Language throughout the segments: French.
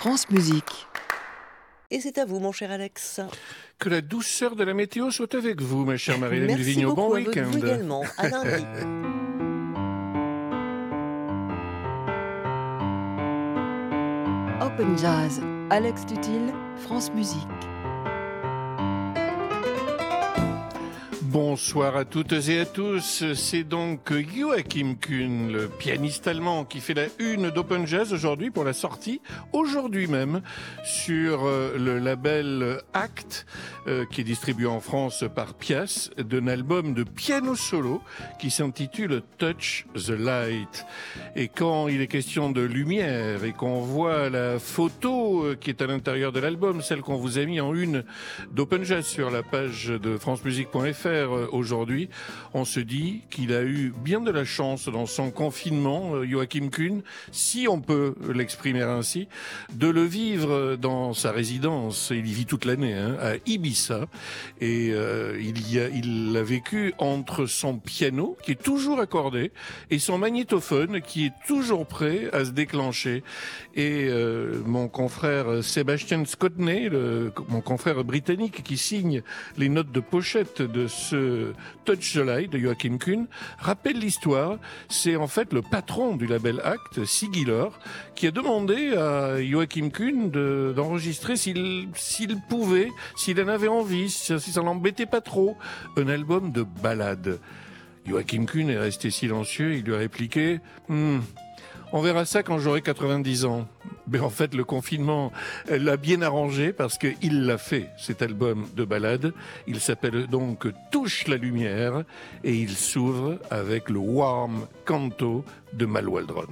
France Musique. Et c'est à vous, mon cher Alex. Que la douceur de la météo soit avec vous, ma chère Marie-Hélène Merci Vigneault. beaucoup Bon à week-end. vous également. À lundi. Open Jazz. Alex Tutil, France Musique. Bonsoir à toutes et à tous. C'est donc Joachim Kuhn, le pianiste allemand, qui fait la une d'Open Jazz aujourd'hui pour la sortie, aujourd'hui même, sur le label Act, qui est distribué en France par Pias, d'un album de piano solo qui s'intitule Touch the Light. Et quand il est question de lumière et qu'on voit la photo qui est à l'intérieur de l'album, celle qu'on vous a mis en une d'Open Jazz sur la page de francemusique.fr aujourd'hui, on se dit qu'il a eu bien de la chance dans son confinement, Joachim Kuhn, si on peut l'exprimer ainsi, de le vivre dans sa résidence. Il y vit toute l'année, à Ibiza, et il l'a vécu entre son piano, qui est toujours accordé, et son magnétophone, qui est toujours prêt à se déclencher. Et mon confrère Sébastien Scotney, mon confrère britannique qui signe les notes de pochette de ce Touch the Light de Joachim Kuhn, rappelle l'histoire. C'est en fait le patron du label Act, Sigiller, qui a demandé à Joachim Kuhn d'enregistrer s'il pouvait, s'il en avait envie, si ça l'embêtait pas trop, un album de ballades. Joachim Kuhn est resté silencieux, il lui a répliqué on verra ça quand j'aurai 90 ans. Mais en fait, le confinement l'a bien arrangé parce qu'il l'a fait, cet album de ballades. Il s'appelle donc Touche la lumière et il s'ouvre avec le Warm Canto de Mal Waldron.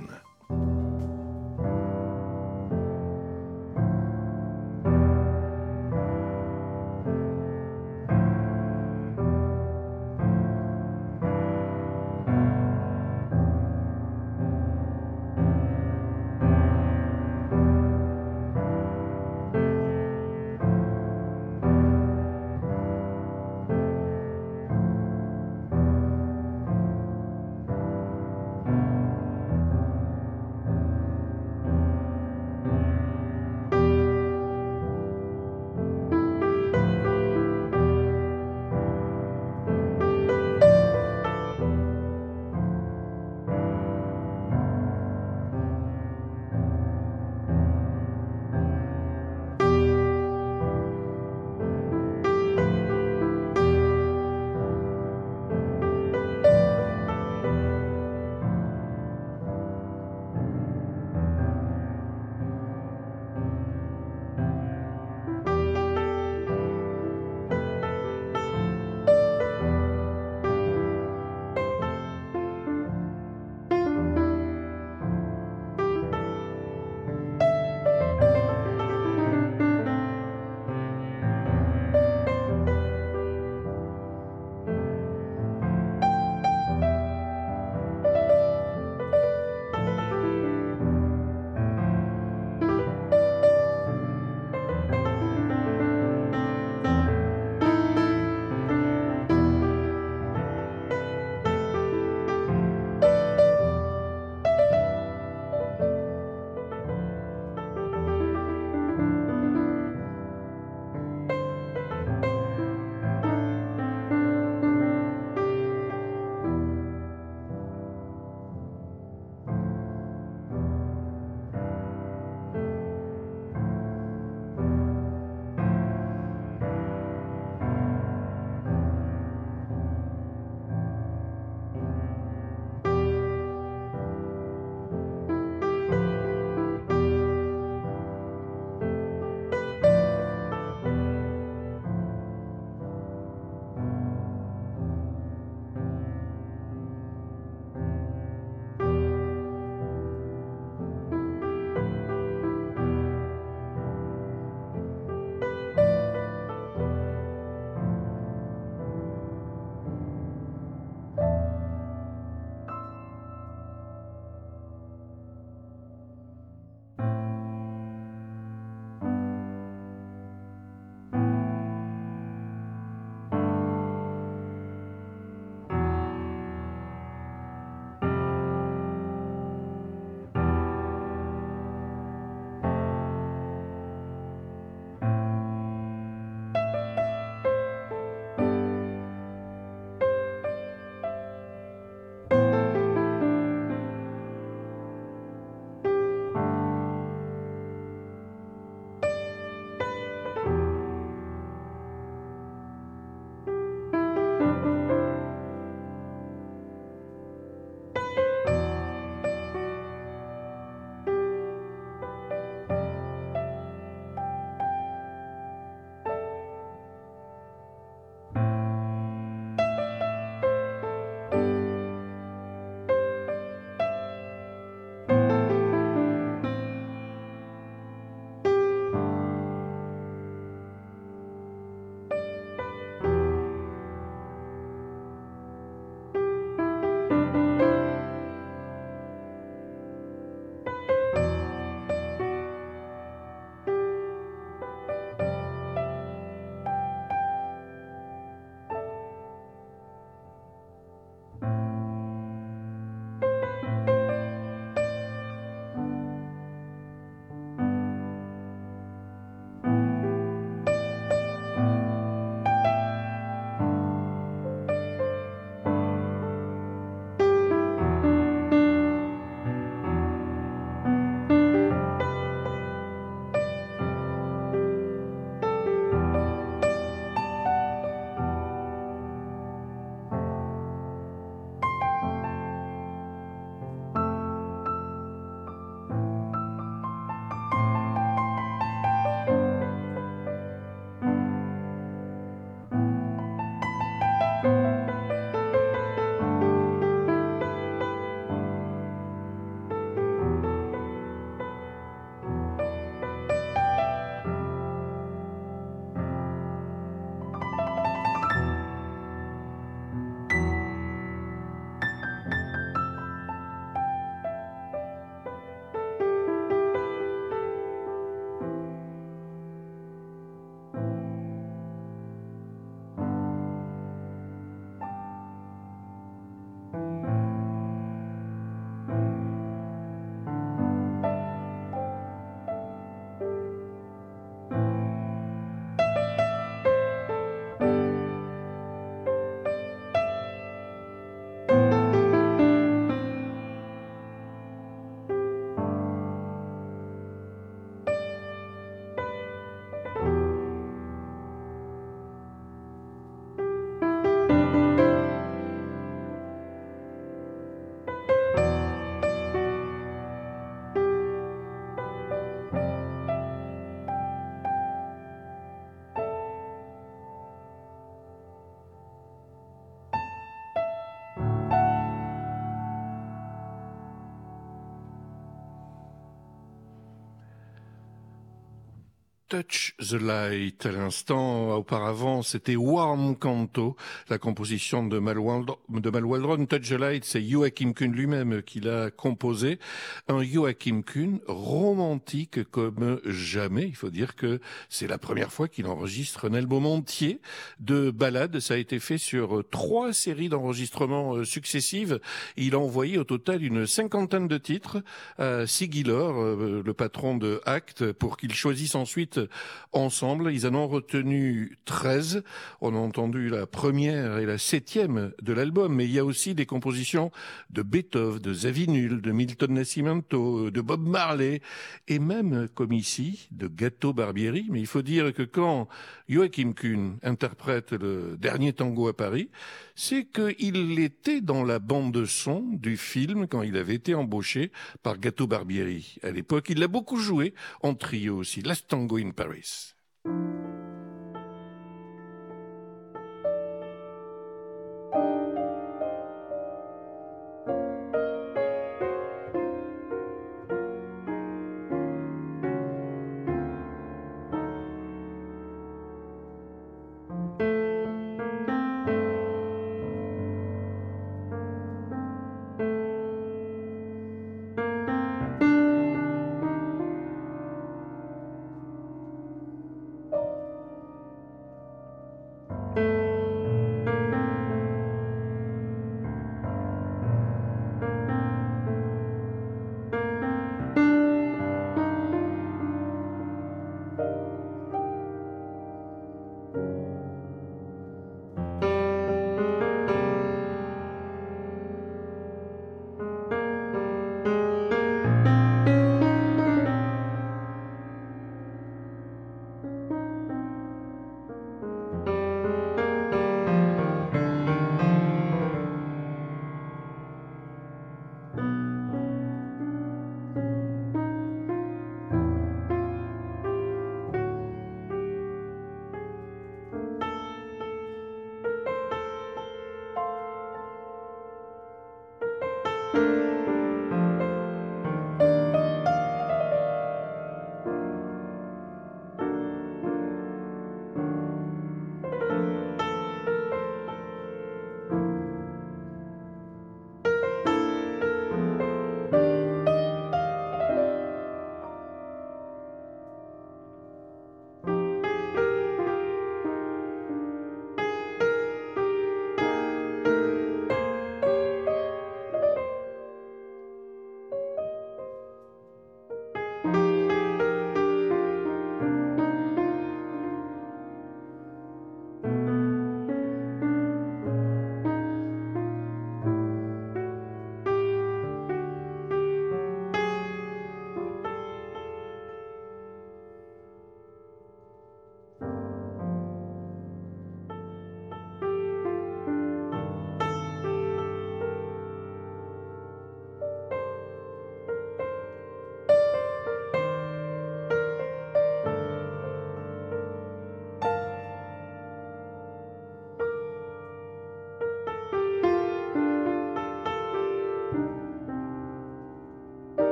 Touch the Light. À l'instant, auparavant, c'était Warm Canto, la composition de Mal Waldron. Touch the Light, c'est Joachim Kuhn lui-même qui l'a composé. Un Joachim Kuhn romantique comme jamais. Il faut dire que c'est la première fois qu'il enregistre un album entier de ballades. Ça a été fait sur 3 séries d'enregistrements successives. Il a envoyé au total une 50aine de titres à Siggy Lor, le patron de Act, pour qu'il choisisse ensuite ensemble. Ils en ont retenu 13. On a entendu la première et la 7e de l'album, mais il y a aussi des compositions de Beethoven, de Zawinul, de Milton Nascimento, de Bob Marley, et même, comme ici, de Gato Barbieri. Mais il faut dire que quand Joachim Kuhn interprète le dernier tango à Paris, c'est qu'il était dans la bande son du film quand il avait été embauché par Gato Barbieri. À l'époque, il l'a beaucoup joué en trio aussi. Last Tango in Paris.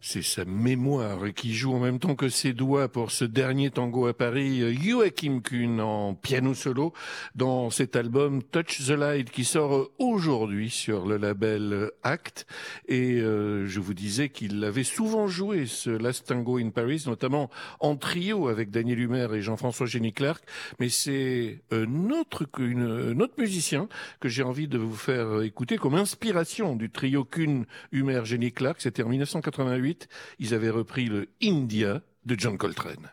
C'est sa mémoire qui joue en même temps que ses doigts pour ce dernier tango à Paris, Joachim Kuhn en piano solo dans cet album Touch the Light qui sort aujourd'hui sur le label Act. Et je vous disais qu'il avait souvent joué ce Last Tango in Paris, notamment en trio avec Daniel Humer et Jean-François Jenny-Clark. Mais c'est un autre musicien que j'ai envie de vous faire écouter comme inspiration du trio Kuhn, Humer, Jenny-Clark. C'était en 1988. Ils avaient repris le India de John Coltrane.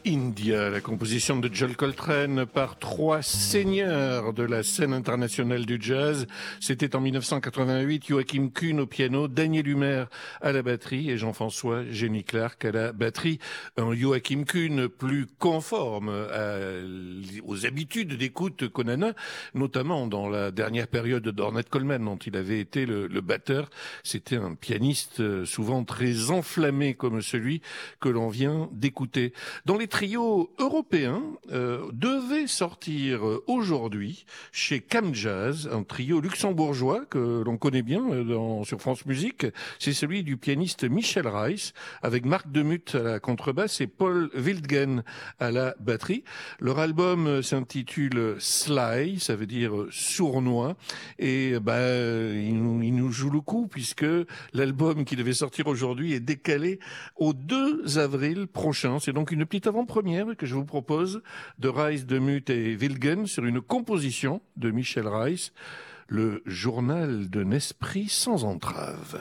India, la composition de John Coltrane par trois seigneurs de la scène internationale du jazz. C'était en 1988, Joachim Kuhn au piano, Daniel Humer à la batterie et Jean-François Jenny Clark à la batterie. Un Joachim Kuhn plus conforme aux habitudes d'écoute qu'on en a, notamment dans la dernière période d'Ornette Coleman, dont il avait été le batteur. C'était un pianiste souvent très enflammé comme celui que l'on vient d'écouter. Dans les trios européens devait sortir aujourd'hui chez Cam Jazz, un trio luxembourgeois que l'on connaît bien sur France Musique. C'est celui du pianiste Michel Reiss, avec Marc Demuth à la contrebasse et Paul Wildgen à la batterie. Leur album s'intitule Sly, ça veut dire sournois, et il nous joue le coup puisque l'album qui devait sortir aujourd'hui est décalé au 2 avril prochain. C'est donc une petite avant-première que je vous propose de Reiss, Demuth et Wildgen sur une composition de Michel Reiss, le journal d'un esprit sans entrave.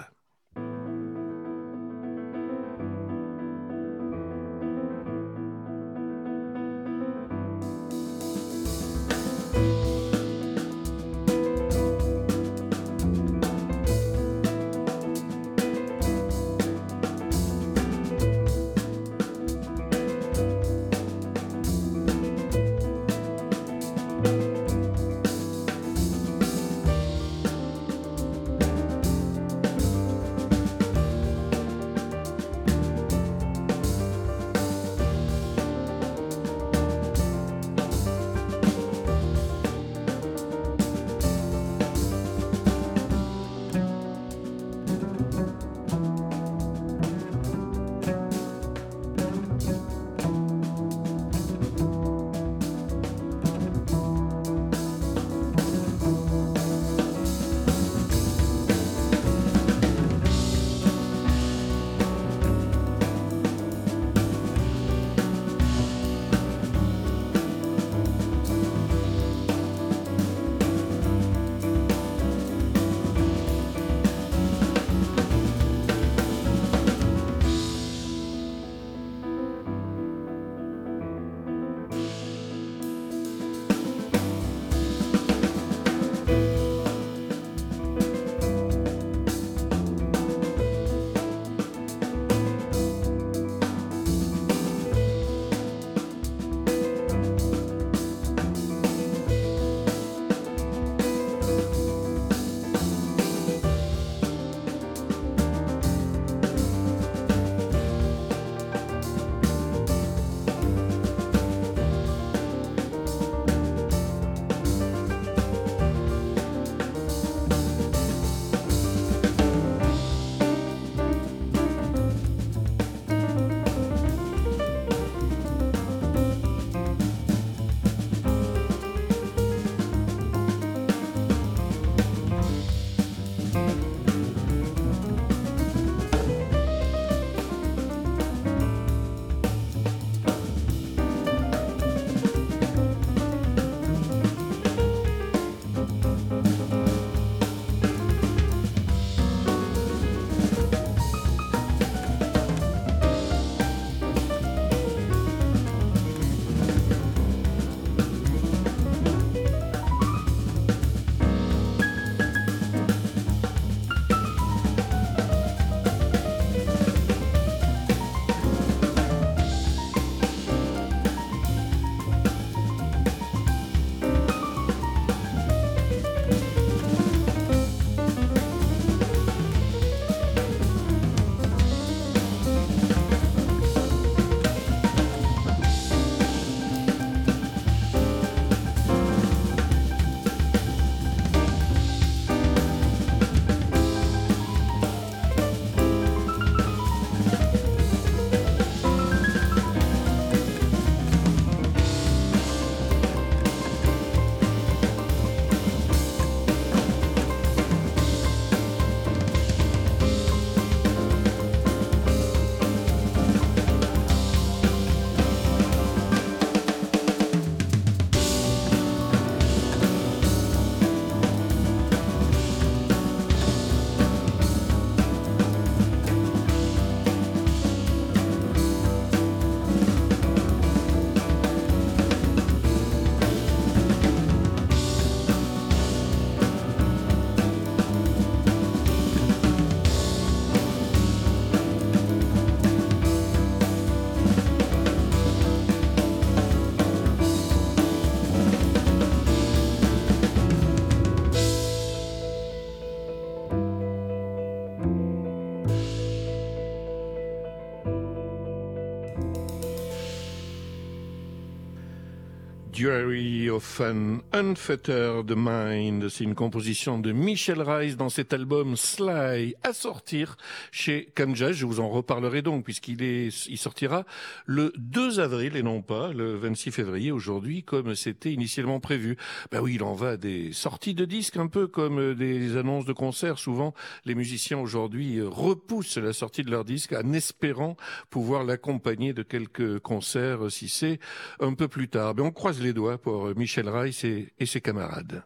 Diary of an Unfettered Mind, c'est une composition de Michel Rice dans cet album Sly à sortir chez Cannes Jazz. Je vous en reparlerai donc puisqu'il sortira le 2 avril et non pas le 26 février aujourd'hui comme c'était initialement prévu. Ben oui, il en va des sorties de disques un peu comme des annonces de concerts. Souvent, les musiciens aujourd'hui repoussent la sortie de leur disque en espérant pouvoir l'accompagner de quelques concerts si c'est un peu plus tard. Ben on croise les doigts pour Michel Rice et ses camarades.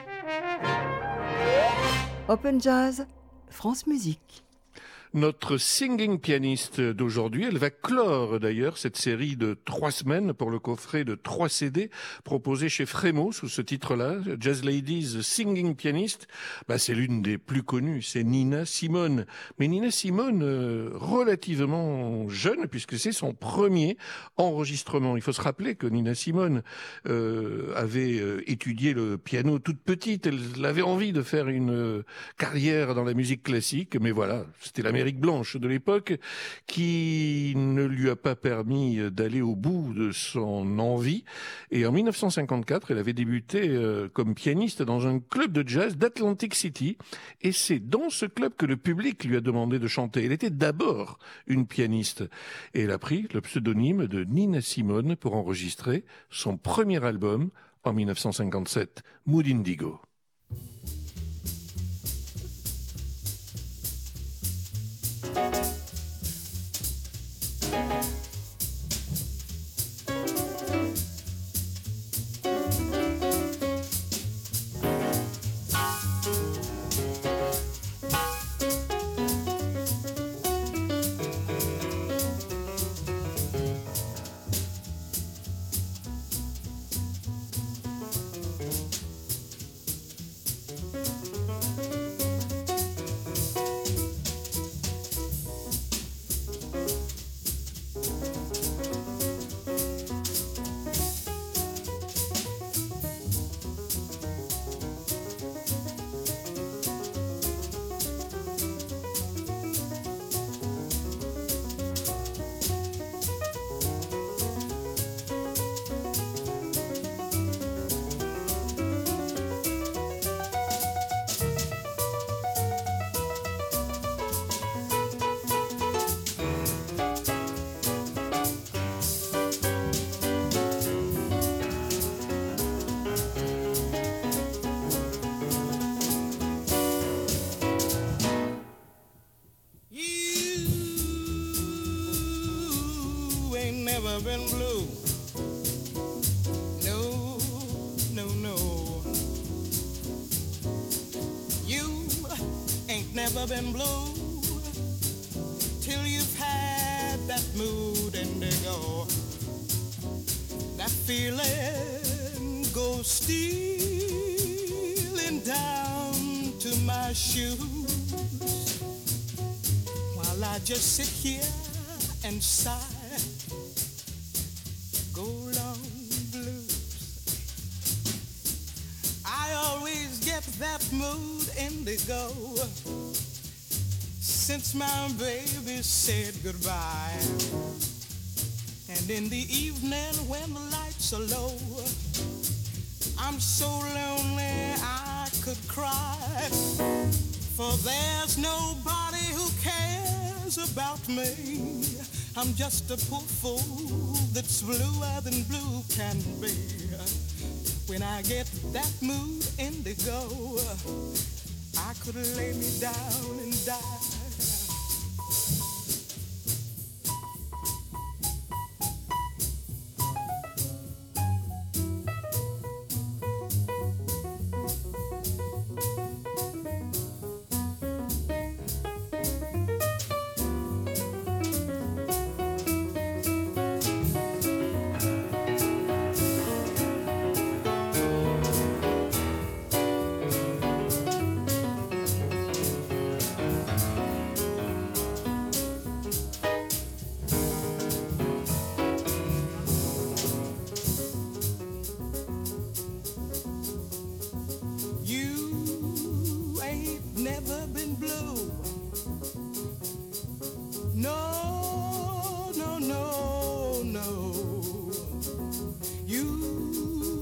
Open Jazz, France Musique. Notre singing pianiste d'aujourd'hui, elle va clore d'ailleurs cette série de 3 semaines pour le coffret de 3 CD proposé chez Frémo sous ce titre-là, Jazz Ladies Singing Pianist. C'est l'une des plus connues, c'est Nina Simone. Mais Nina Simone, relativement jeune puisque c'est son premier enregistrement. Il faut se rappeler que Nina Simone avait étudié le piano toute petite. Elle avait envie de faire une carrière dans la musique classique, mais voilà, c'était l'Amérique blanche de l'époque qui ne lui a pas permis d'aller au bout de son envie. Et en 1954, elle avait débuté comme pianiste dans un club de jazz d'Atlantic City. Et c'est dans ce club que le public lui a demandé de chanter. Elle était d'abord une pianiste. Et elle a pris le pseudonyme de Nina Simone pour enregistrer son premier album en 1957, Mood Indigo. Never been blue. No, no, no. You ain't never been blue till you've had that mood indigo. That feeling goes stealing down to my shoes while I just sit here and sigh. Go long blues. I always get that mood indigo since my baby said goodbye. And in the evening when the lights are low, I'm so lonely I could cry. For there's nobody who cares about me. I'm just a poor fool that's bluer than blue can be. When I get that mood indigo, I could lay me down and die. No, no, no, no. You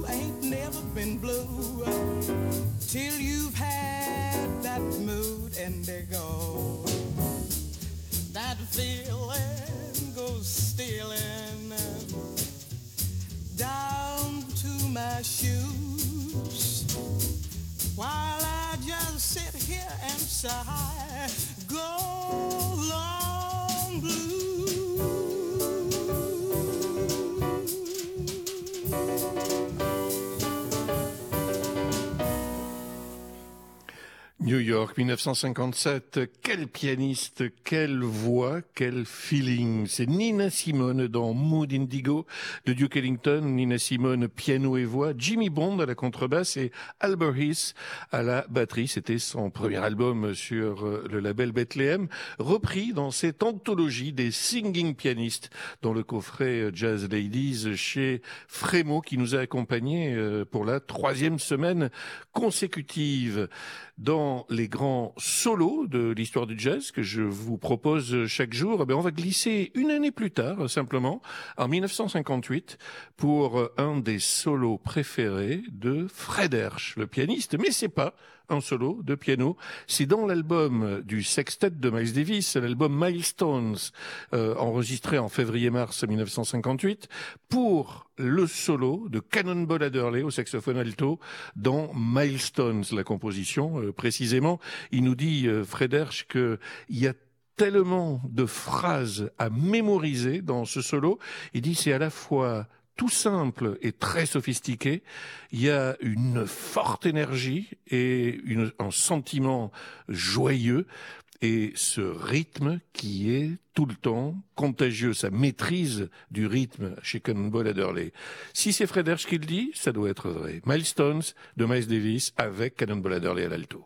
New York, 1957. Quel pianiste, quelle voix, quel feeling. C'est Nina Simone dans Mood Indigo de Duke Ellington. Nina Simone, piano et voix. Jimmy Bond à la contrebasse et Albert Heath à la batterie. C'était son premier album sur le label Bethlehem, repris dans cette anthologie des singing pianistes dans le coffret Jazz Ladies chez Frémo qui nous a accompagnés pour la 3e semaine consécutive. Dans les grands solos de l'histoire du jazz que je vous propose chaque jour, on va glisser une année plus tard, simplement, en 1958, pour un des solos préférés de Fred Hersch, le pianiste, mais c'est pas un solo de piano. C'est dans l'album du sextet de Miles Davis, l'album Milestones, enregistré en février-mars 1958, pour le solo de Cannonball Adderley au saxophone alto dans Milestones, la composition précisément. Il nous dit, Fred Hersch, qu'il y a tellement de phrases à mémoriser dans ce solo. Il dit c'est à la fois tout simple et très sophistiqué. Il y a une forte énergie et un sentiment joyeux. Et ce rythme qui est tout le temps contagieux, sa maîtrise du rythme chez Cannonball Adderley. Si c'est Fred Hersch qui le dit, ça doit être vrai. Milestones de Miles Davis avec Cannonball Adderley à l'alto.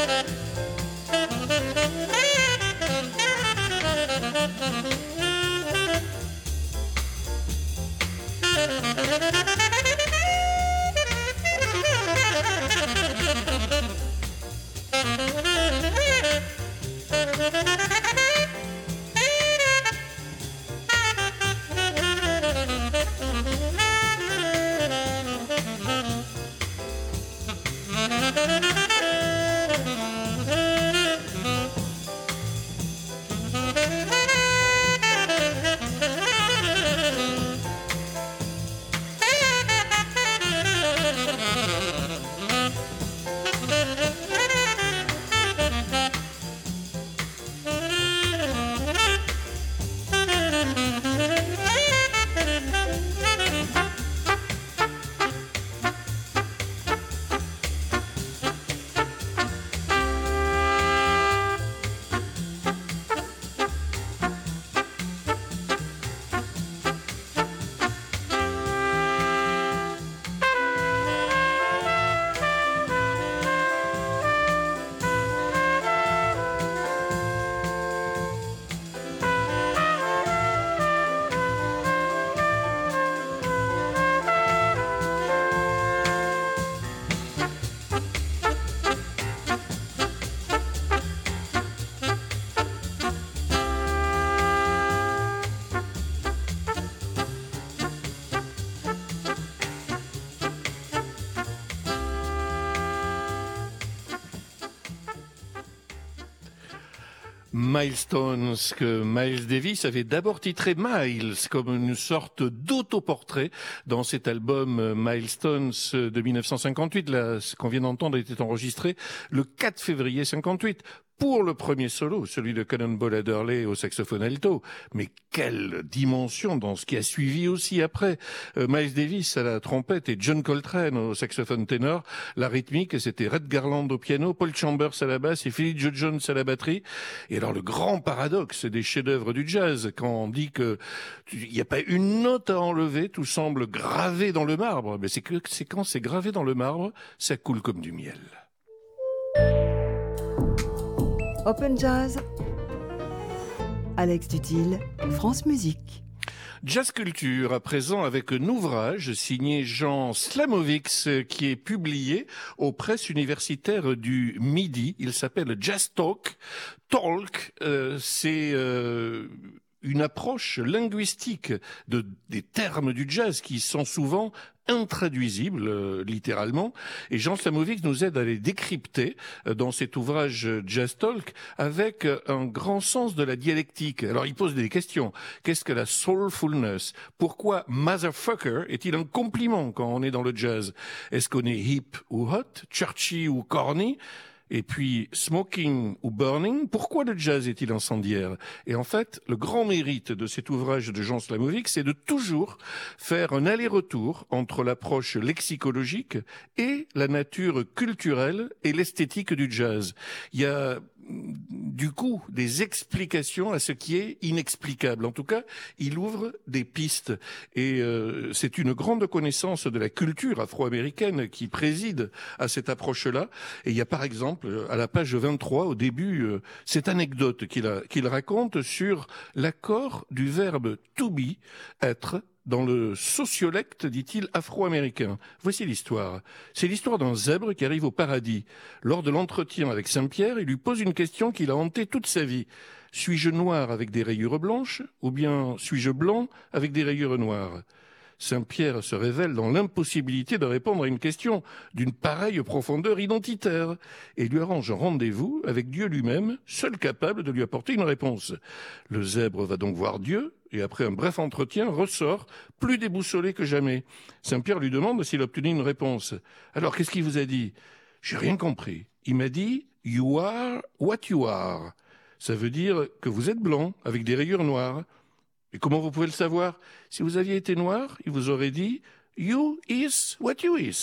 Milestones, que Miles Davis avait d'abord titré Miles comme une sorte d'autoportrait dans cet album Milestones de 1958. Là, ce qu'on vient d'entendre était enregistré le 4 février 58. Pour le premier solo, celui de Cannonball Adderley au saxophone alto. Mais quelle dimension dans ce qui a suivi aussi après. Miles Davis à la trompette et John Coltrane au saxophone ténor. La rythmique, c'était Red Garland au piano, Paul Chambers à la basse et Philly Joe Jones à la batterie. Et alors le grand paradoxe des chefs-d'œuvre du jazz, quand on dit que il n'y a pas une note à enlever, tout semble gravé dans le marbre. Mais c'est quand c'est gravé dans le marbre, ça coule comme du miel. Open Jazz, Alex Dutil, France Musique. Jazz Culture, à présent avec un ouvrage signé Jean Slamovics qui est publié aux presses universitaires du Midi. Il s'appelle Jazz Talk. Talk, c'est une approche linguistique des termes du jazz qui sont souvent intraduisibles, littéralement. Et Jean Slamovics nous aide à les décrypter dans cet ouvrage Jazz Talk avec un grand sens de la dialectique. Alors, il pose des questions. Qu'est-ce que la soulfulness? Pourquoi motherfucker est-il un compliment quand on est dans le jazz? Est-ce qu'on est hip ou hot, churchy ou corny? Et puis, smoking ou burning, pourquoi le jazz est-il incendiaire? Et en fait, le grand mérite de cet ouvrage de Jean Slamovics, c'est de toujours faire un aller-retour entre l'approche lexicologique et la nature culturelle et l'esthétique du jazz. Il y a du coup des explications à ce qui est inexplicable. En tout cas, il ouvre des pistes et c'est une grande connaissance de la culture afro-américaine qui préside à cette approche-là. Et il y a par exemple à la page 23 au début cette anecdote qu'il raconte sur l'accord du verbe to be, être, dans le sociolecte, dit-il, afro-américain. Voici l'histoire. C'est l'histoire d'un zèbre qui arrive au paradis. Lors de l'entretien avec Saint-Pierre, il lui pose une question qui l'a hanté toute sa vie. Suis-je noir avec des rayures blanches ou bien suis-je blanc avec des rayures noires? Saint-Pierre se révèle dans l'impossibilité de répondre à une question d'une pareille profondeur identitaire et lui arrange un rendez-vous avec Dieu lui-même, seul capable de lui apporter une réponse. Le zèbre va donc voir Dieu et après un bref entretien ressort plus déboussolé que jamais. Saint-Pierre lui demande s'il a obtenu une réponse. Alors qu'est-ce qu'il vous a dit? J'ai rien compris. Il m'a dit « You are what you are ». Ça veut dire que vous êtes blanc avec des rayures noires. Et comment vous pouvez le savoir? Si vous aviez été noir, il vous aurait dit « You is what you is ».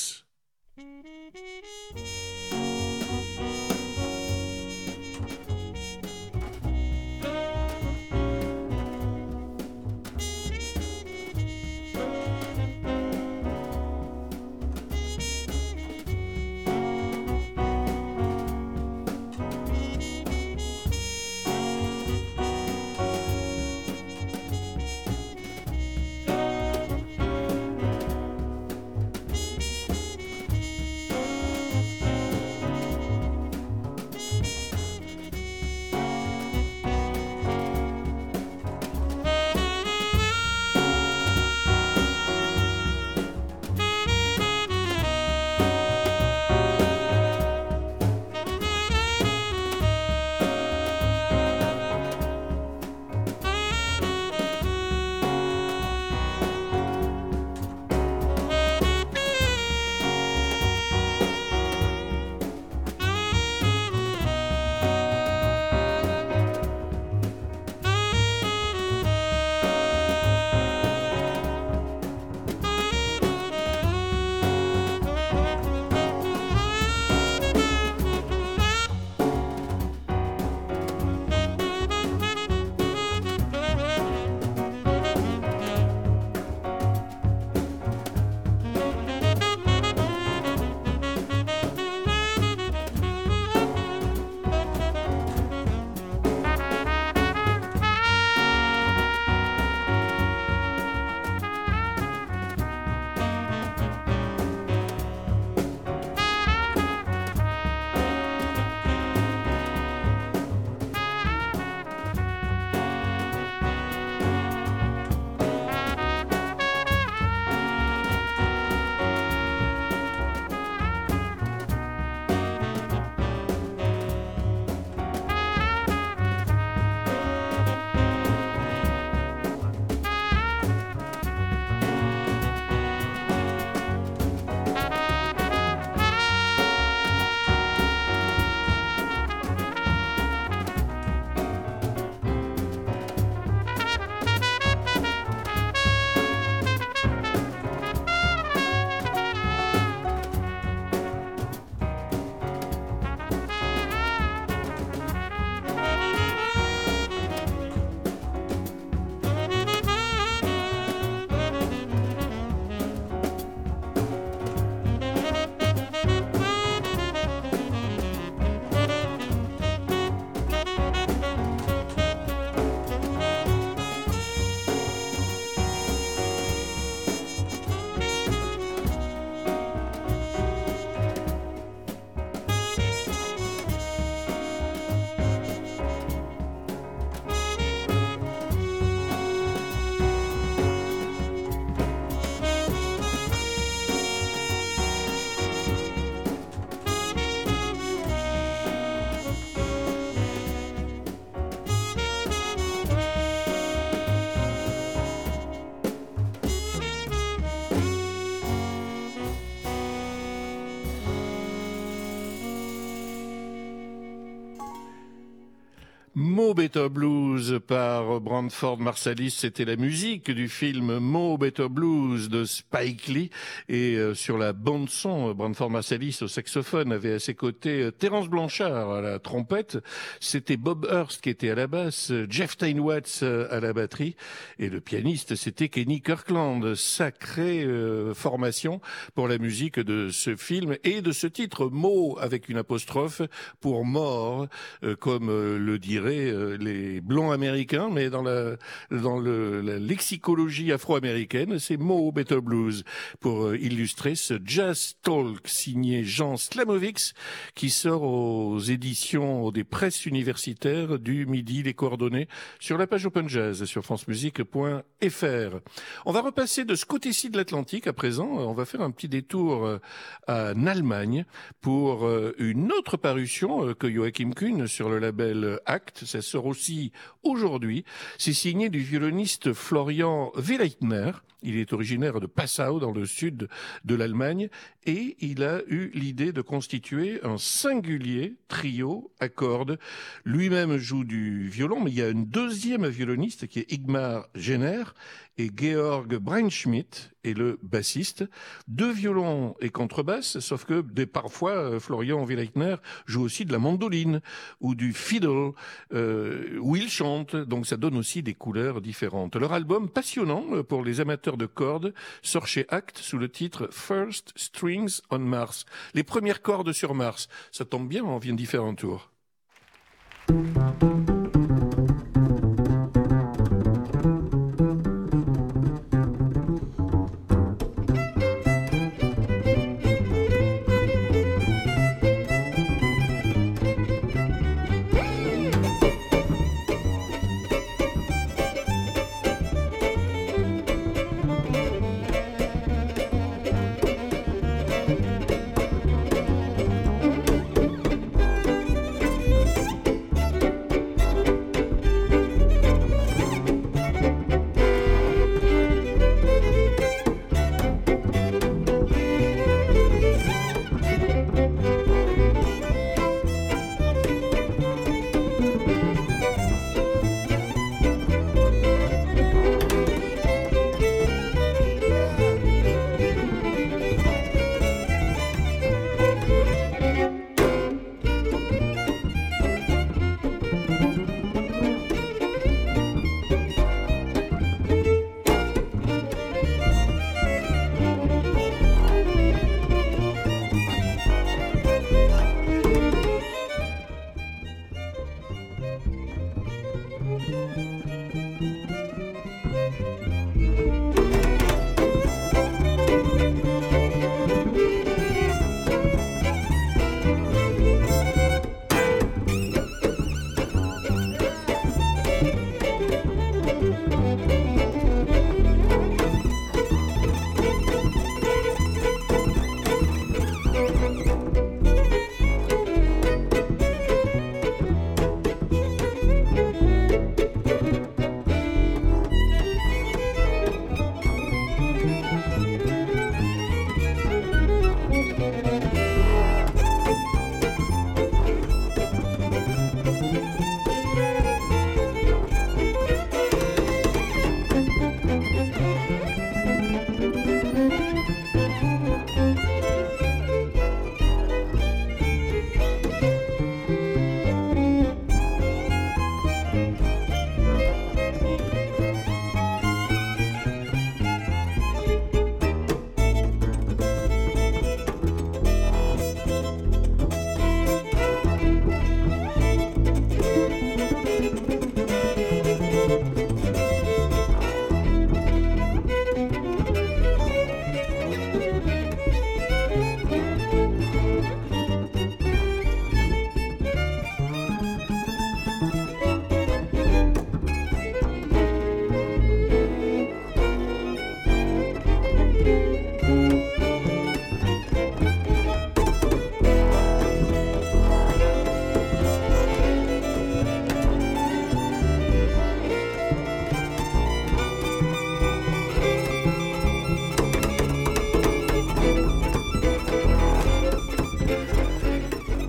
Mo Better Blues par Branford Marsalis, c'était la musique du film Mo Better Blues de Spike Lee. Et sur la bande son, Branford Marsalis au saxophone avait à ses côtés Terence Blanchard à la trompette. C'était Bob Hurst qui était à la basse, Jeff Tain Watts à la batterie et le pianiste c'était Kenny Kirkland. Sacrée formation pour la musique de ce film et de ce titre Mo avec une apostrophe pour mort, comme le diraient les blancs américains, mais dans la lexicologie afro-américaine, c'est Mo Better Blues pour illustrer ce jazz talk signé Jean Slamovics qui sort aux éditions des presses universitaires du Midi. Les coordonnées sur la page Open Jazz sur francemusique.fr. On va repasser de ce côté-ci de l'Atlantique à présent. On va faire un petit détour en Allemagne pour une autre parution que Joachim Kuhn sur le label Act. Ça sort aussi aujourd'hui. C'est signé du violoniste Florian Willeitner. Il est originaire de Passau, dans le sud de l'Allemagne, et il a eu l'idée de constituer un singulier trio à cordes. Lui-même joue du violon, mais il y a une deuxième violoniste qui est Igmar Jenner, et Georg Breinschmidt est le bassiste. Deux violons et contrebasse, sauf que parfois Florian Willeitner joue aussi de la mandoline ou du fiddle où il chante, donc ça donne aussi des couleurs différentes. Leur album passionnant pour les amateurs de cordes sort chez Act sous le titre First Strings on Mars, les premières cordes sur Mars. Ça tombe bien, on vient d'y faire un tour.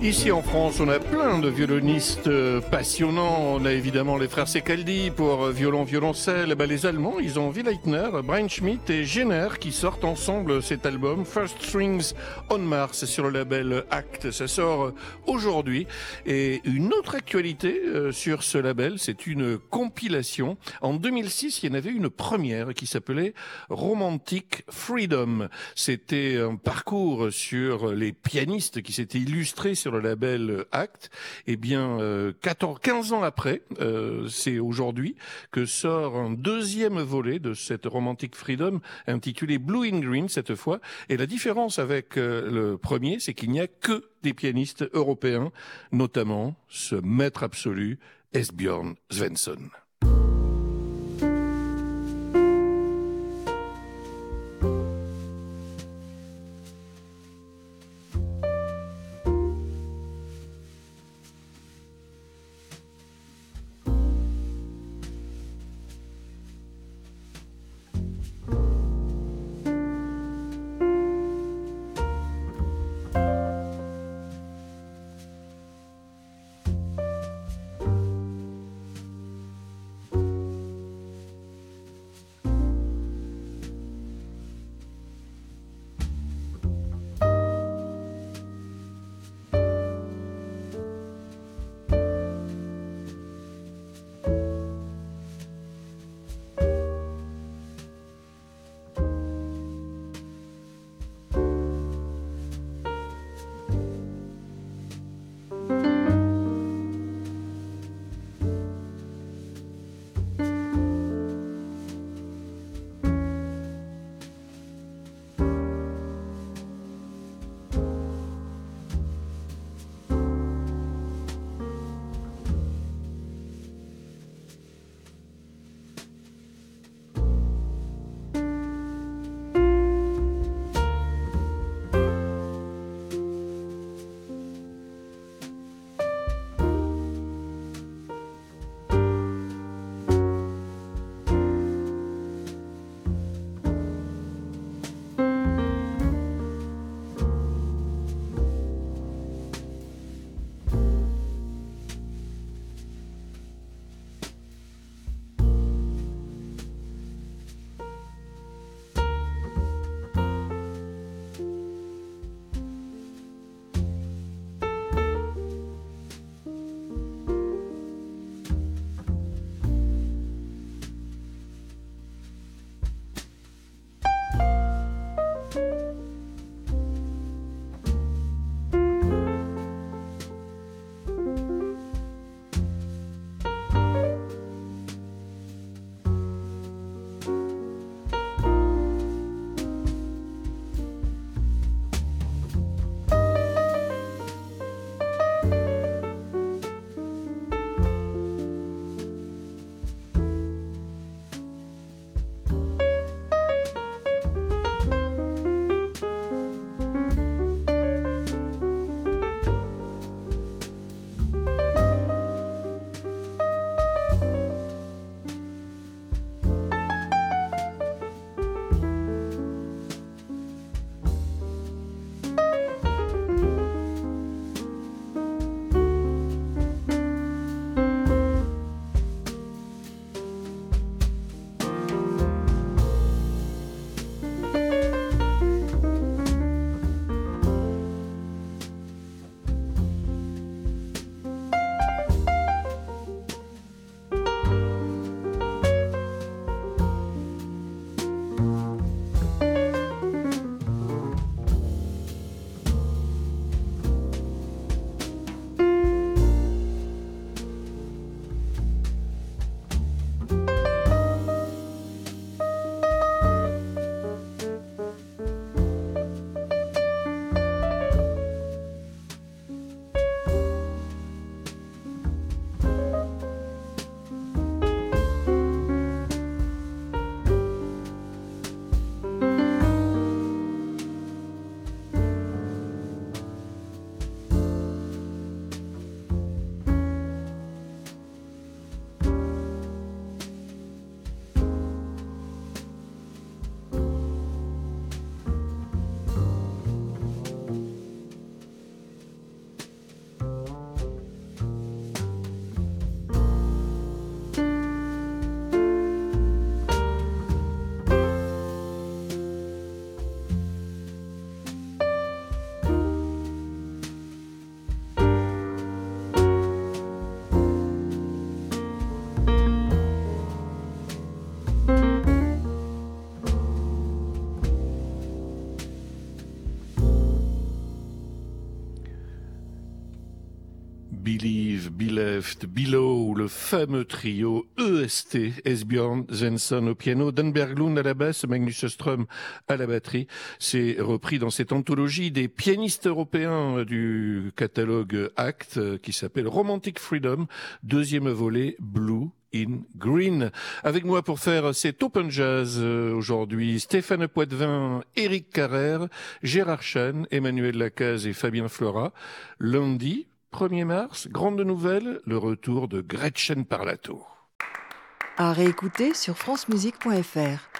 Ici en France, on a plein de violonistes passionnants. On a évidemment les frères Secaldi pour violon, violoncelle. Les Allemands, ils ont Willeitner, Brian Schmidt et Jenner qui sortent ensemble cet album First Strings on Mars sur le label Act. Ça sort aujourd'hui. Et une autre actualité sur ce label, c'est une compilation. En 2006, il y en avait une première qui s'appelait Romantic Freedom. C'était un parcours sur les pianistes qui s'étaient illustrés sur le label Act. Eh bien, 15 ans après, c'est aujourd'hui que sort un deuxième volet de cette Romantic Freedom intitulé Blue in Green cette fois. Et la différence avec le premier, c'est qu'il n'y a que des pianistes européens, notamment ce maître absolu, Esbjörn Svensson. Believe, Be Left, Below, le fameux trio EST, Esbjörn Svensson au piano, Dan Berglund à la basse, Magnus Öström à la batterie. C'est repris dans cette anthologie des pianistes européens du catalogue ACT qui s'appelle Romantic Freedom, deuxième volet Blue in Green. Avec moi pour faire cet Open Jazz aujourd'hui, Stéphane Poitvin, Éric Carrère, Gérard Chan, Emmanuel Lacaze et Fabien Flora. Lundi 1er mars, grande nouvelle, le retour de Gretchen Parlato. À réécouter sur francemusique.fr.